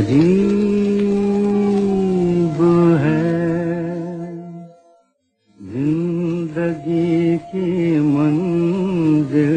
अजीब है जिंदगी की मंजिल,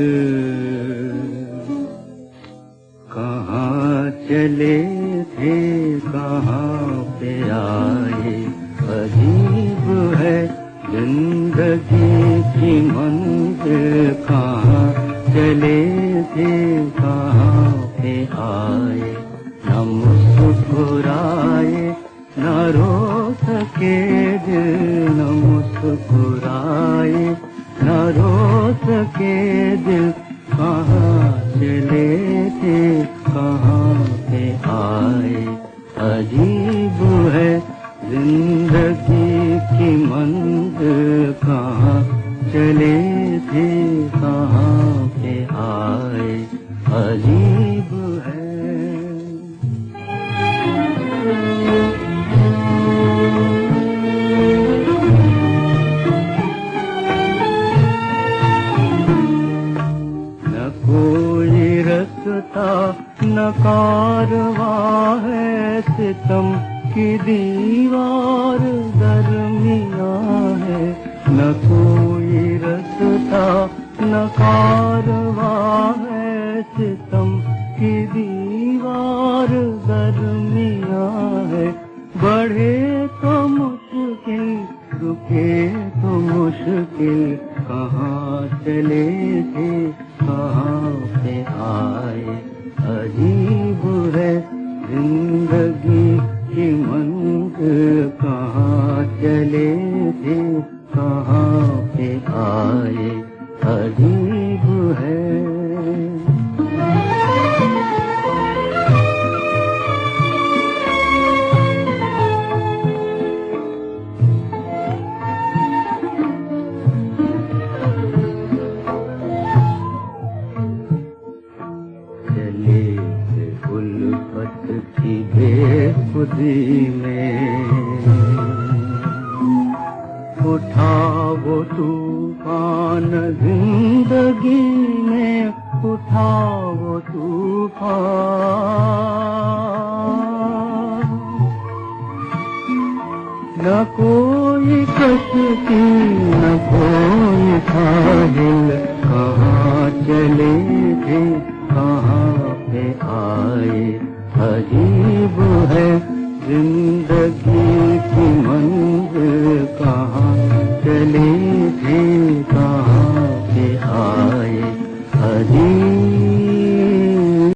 कहाँ चले थे कहाँ पे आए। अजीब है जिंदगी की मंजिल, कहाँ चले थे कहाँ पे आए। न मुस्कुराए न रो सके दिल, न मुस्कुराए न रो सके दिल, कहाँ चले थे कहाँ पे आए। अजीब है जिंदगी की मंजिल, कहाँ चले थे कहाँ पे आए। अजीब है। न कोई रास्ता न कारवां है, सितम की दीवार दरमियां है। न कोई रास्ता न कारवां है, सितम की दीवार दरमियां है। बढ़े तो मुश्किल रुके तो मुश्किल, कहाँ चले थे कहाँ पे आए। अजीब है जिंदगी की मंजिल, कहाँ चले थे कहाँ पे आए। अजीब है। उल्फत की बेखुदी में उठा वो तूफान जिंदगी में, उठा वो तूफान। न कोई कश्ती न कोई साहिल, कहाँ चले थे कहाँ पे आए। अजीब है जिंदगी की मंजिल, कहाँ चले थे